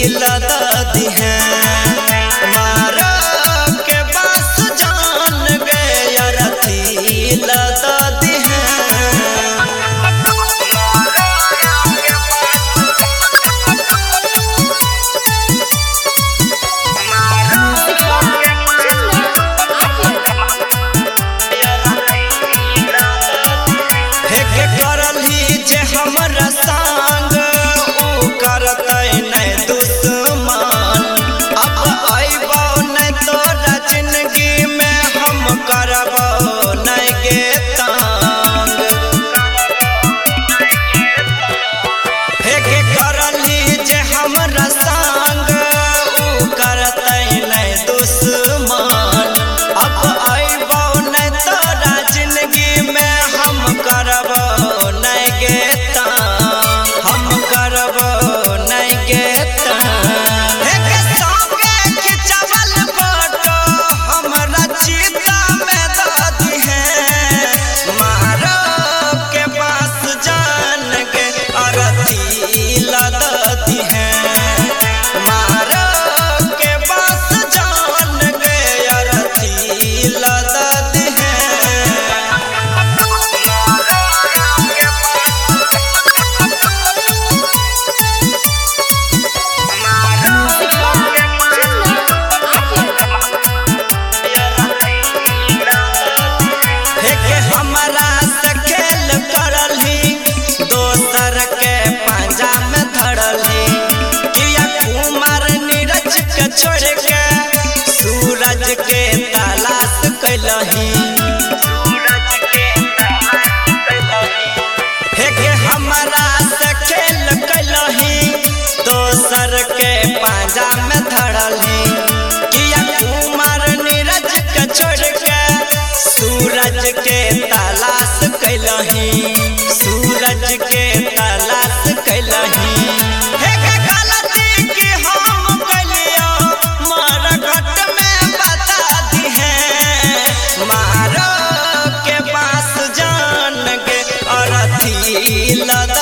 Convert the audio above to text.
लदा दी है मारा के बास जान गए अरती लदा दी है। करली जे हमरा संग ऊ करतै नै दुश्मन अब आइबो नै तोरा जिंदगी में हम करबो नै गे तंग। करली जे हमरा संग ऊ करतै नै दुश्मन अब आइबो नै तोरा जिंदगी में हम करबो छोड़ के सूरज के तलाश कैलही हमरा से खेल कैलही दोसर के पांजा में धरलही किया कुमार नीरज के छोड़ के सूरज के तलाश कैलही सूरज के तलाश कैलही। मारो के पास जान के अरती लदा